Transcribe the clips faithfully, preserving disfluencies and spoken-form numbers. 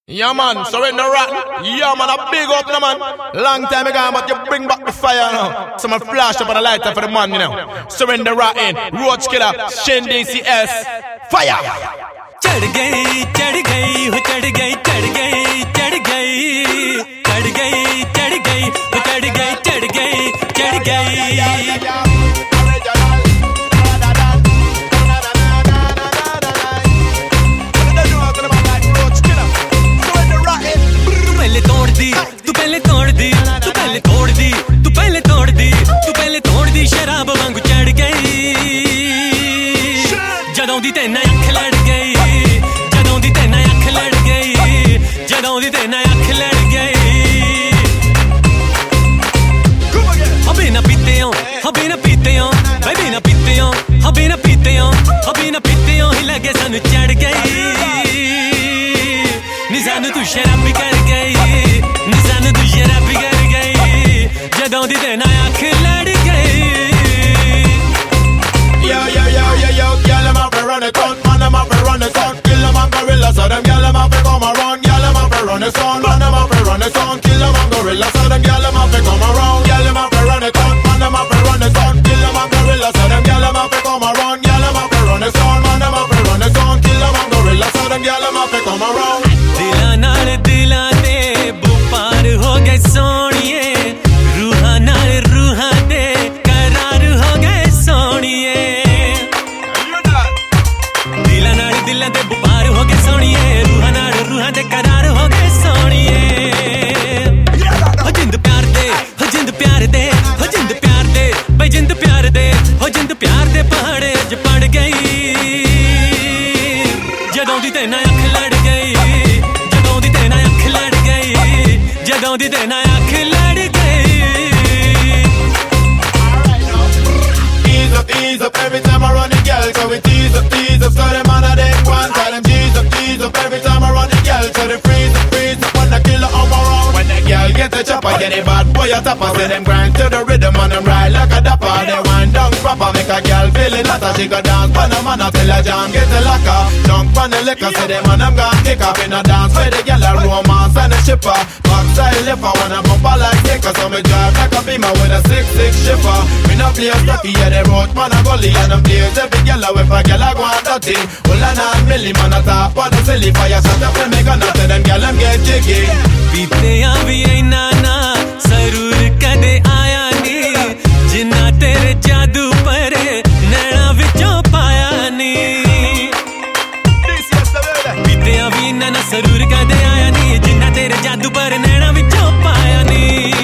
Yeah man, surrender rotten. Yeah man, a big up no man. Long time ago, but you bring back the fire now. So I flash up on the lighter for the man, you know. Surrender rotten, Roach Killer, Shin D C S, fire. चढ़ गई चढ़ गई हो चढ़ गई चढ़ गई चढ़ गई चढ़ गई चढ़ गई हो चढ़ गई चढ़ गई चढ़ गई तू पहले तोड़ दी तू पहले तोड़ दी तू पहले तोड़ दी तू पहले तोड़ दी तू पहले तोड़ दी शराब वांगू चढ़ गई जदों दी तेना अख लड़ गई जदों दी तेना अख लड़ गई जदों दी तेना अख लड़ गई हो बिना पीते हो हो बिना पीते हो भाई बिना पीते हो हो बिना पीते हो हो बिना पीते हो ही लगे सानू चढ़ गई नी सानू तू शराबी कर गई नी सानू तू शराबी कर गई जदों दी तेना अख लड़ गई Yo, yo, yo, yo, yo, girl, them have to run the town, man, them have to run the town, kill them and gorilla, so them girl, them have to come around, girl, them have to run the town, man, them have to run the town, kill them and gorilla, so them girl, them have to come around, girl, them have to run the town, man, them have to run the town, kill them and gorilla, so them girl, them have to come around, girl, them have to run the town, man, them have to run the town, kill them and gorilla, so them girl, them have to come around. दिला नाल दिला दे बुपार हो गए सोनिए रूहां नाल रूहां दे करार हो गए सोनिए दिला नाल दिला दे बुपार हो गए सोनिए रूहां नाल रूहां दे करार हो गए सोनिए हो जिंद प्यार दे हो जिंद प्यार दे हो जिंद प्यार दे भाई जिंद प्यार दे हो जिंद प्यार दे पहाड़े अज पड़ गई जदों दी तेना अख लड़ गई जदों दी तेना अख लड़ गई जदों दी तेना अख लड़ गई Ease up, ease up, every time I run the girl, so we tease up, tease up, so them on a day one, tell them tease up, tease up, every time I run the girl, so they freeze up, freeze up, when the killer on my round, when the girl get the chopper, get the bad boy a topper, say them grind to the rhythm and them ride like a dapper, they wind down proper, make a girl feel it hotter, she go dance, pan a man a tell her jam, get the locker, jump on the liquor, say them and them gone kick up in a dance, where the girl a romance and a shipper, backside lifter, when I bump a like kicker, so me drive like a beamer with a six six shiffer, me no play stucky, yeah they roach man a gully, and them plays every girl a whip a girl a go and dirty, well a not milli man a top on the silly fire, shut up and make a knot, them girl them get jiggy. पीते भी ऐना ना सरूर कदे आया नी जिन्ना तेरे जादू पर नैना विचों पाया नी पीते भी ऐना ना सरूर कदे आया नी जिन्ना तेरे जादू पर नैना विचों पाया नी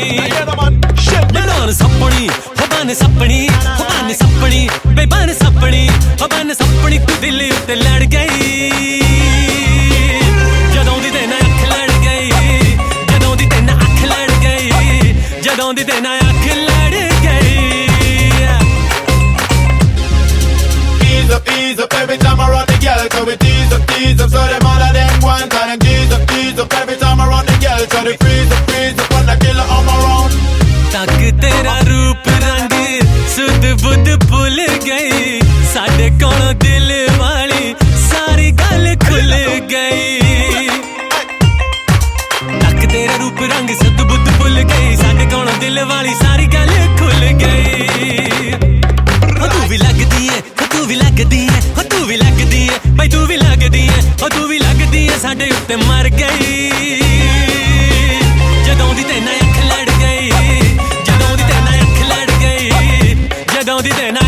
बन सपनी हो बन सपनी हो बन सपनी बे बन सपनी हो बन सपनी तू दिल उत्ते लड़ गई जदों दी तेना अख लड़ गई जदों दी तेना अख लड़ गई जदों दी तेना अख लड़ गई Ease up, ease up, every time I run the girl, so we tease up, tease up, so them all of them one, tell them tease up, tease up, every time I run the girl, so they freeze up, freeze up, when the killer on my round. तक तेरा रूप रंग सुध बुध भूल गई साडे कोलों दिल वाली सारी गल खुल गई तक तेरा रूप रंग सुध बुध भूल गई साडे कोलों दिल वाली सारी गल खुल गई हो तू भी लगदी है हो तू भी लगदी है हो तू भी लगदी है भाई तू भी लगदी है हो तू भी लगदी है साडे उत्ते मर गई जदों दी तेना अख लड़ गई जदों दी तेना